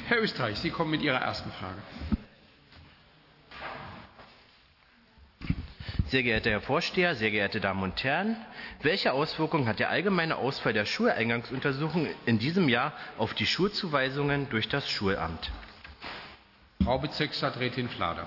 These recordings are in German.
Herr Österreich, Sie kommen mit Ihrer ersten Frage. Sehr geehrter Herr Vorsteher, sehr geehrte Damen und Herren, welche Auswirkungen hat der allgemeine Ausfall der Schuleingangsuntersuchung in diesem Jahr auf die Schulzuweisungen durch das Schulamt? Frau Bezirksstadträtin Flader.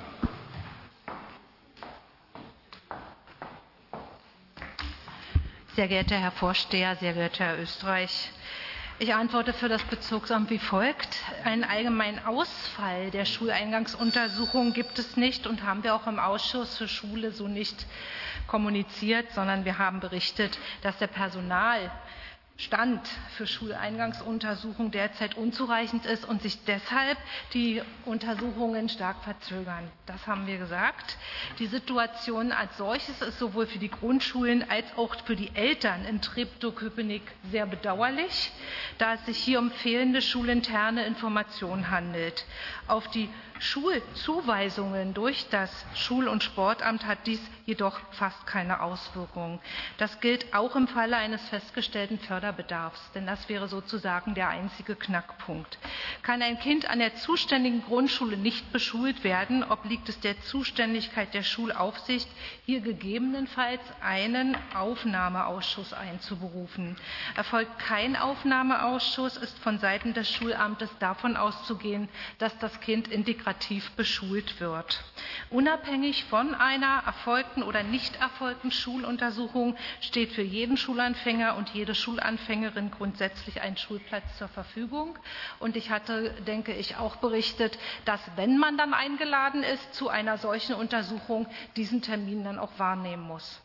Sehr geehrter Herr Vorsteher, sehr geehrter Herr Österreich, ich antworte für das Bezirksamt wie folgt. Einen allgemeinen Ausfall der Schuleingangsuntersuchung gibt es nicht und haben wir auch im Ausschuss für Schule so nicht kommuniziert, sondern wir haben berichtet, dass der Personalstand für Schuleingangsuntersuchungen derzeit unzureichend ist und sich deshalb die Untersuchungen stark verzögern. Das haben wir gesagt. Die Situation als solches ist sowohl für die Grundschulen als auch für die Eltern in Treptow-Köpenick sehr bedauerlich, da es sich hier um fehlende schulinterne Informationen handelt. Auf die Schulzuweisungen durch das Schul- und Sportamt hat dies jedoch fast keine Auswirkungen. Das gilt auch im Falle eines festgestellten Förderbedarfs, denn das wäre sozusagen der einzige Knackpunkt. Kann ein Kind an der zuständigen Grundschule nicht beschult werden, obliegt es der Zuständigkeit der Schulaufsicht, hier gegebenenfalls einen Aufnahmeausschuss einzuberufen. Erfolgt kein Aufnahmeausschuss, ist von Seiten des Schulamtes davon auszugehen, dass das Kind integrativ beschult wird. Unabhängig von einer erfolgten oder nicht erfolgten Schuluntersuchung steht für jeden Schulanfänger und jede Schulanfängerin grundsätzlich ein Schulplatz zur Verfügung. Und ich hatte, denke ich, auch berichtet, dass, wenn man dann eingeladen ist zu einer solchen Untersuchung, diesen Termin dann auch wahrnehmen muss.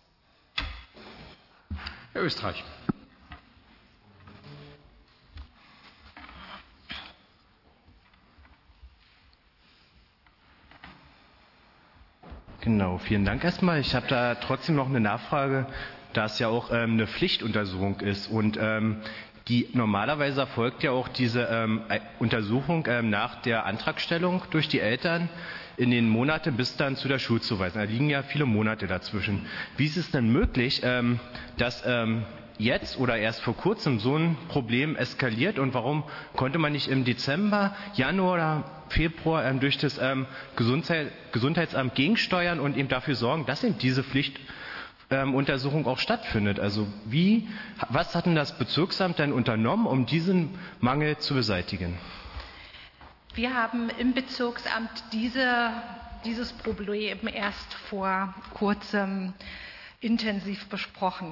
Herr Österreich. Genau, vielen Dank erstmal. Ich habe da trotzdem noch eine Nachfrage, da es ja auch eine Pflichtuntersuchung ist und die normalerweise erfolgt ja auch diese Untersuchung nach der Antragstellung durch die Eltern in den Monaten bis dann zu der Schulzuweisung. Da liegen ja viele Monate dazwischen. Wie ist es denn möglich, dass jetzt oder erst vor kurzem so ein Problem eskaliert und warum konnte man nicht im Dezember, Januar oder Februar durch das Gesundheitsamt gegensteuern und eben dafür sorgen, dass eben diese Pflichtuntersuchung auch stattfindet? Also was hat denn das Bezirksamt denn unternommen, um diesen Mangel zu beseitigen? Wir haben im Bezirksamt dieses Problem erst vor kurzem intensiv besprochen.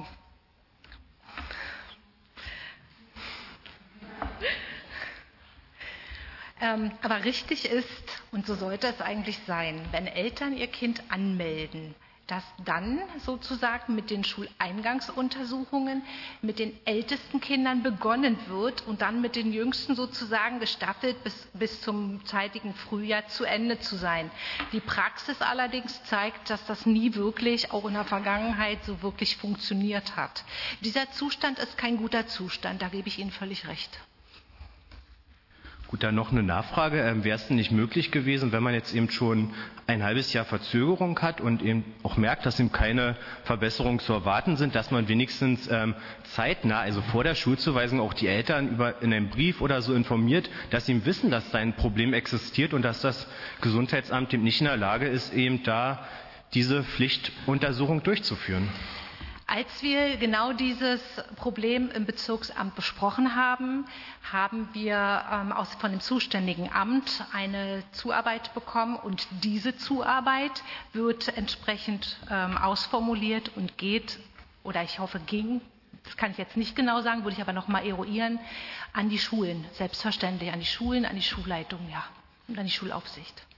Aber richtig ist, und so sollte es eigentlich sein, wenn Eltern ihr Kind anmelden, dass dann sozusagen mit den Schuleingangsuntersuchungen mit den ältesten Kindern begonnen wird und dann mit den jüngsten sozusagen gestaffelt bis zum zeitigen Frühjahr zu Ende zu sein. Die Praxis allerdings zeigt, dass das nie wirklich, auch in der Vergangenheit, so wirklich funktioniert hat. Dieser Zustand ist kein guter Zustand, da gebe ich Ihnen völlig recht. Gut, dann noch eine Nachfrage. Wäre es denn nicht möglich gewesen, wenn man jetzt eben schon ein halbes Jahr Verzögerung hat und eben auch merkt, dass eben keine Verbesserungen zu erwarten sind, dass man wenigstens zeitnah, also vor der Schulzuweisung, auch die Eltern in einem Brief oder so informiert, dass sie eben wissen, dass da ein Problem existiert und dass das Gesundheitsamt eben nicht in der Lage ist, eben da diese Pflichtuntersuchung durchzuführen? Als wir genau dieses Problem im Bezirksamt besprochen haben, haben wir von dem zuständigen Amt eine Zuarbeit bekommen und diese Zuarbeit wird entsprechend ausformuliert und geht, oder ich hoffe ging, das kann ich jetzt nicht genau sagen, würde ich aber noch mal eruieren, an die Schulen, selbstverständlich an die Schulen, an die Schulleitung, ja, und an die Schulaufsicht.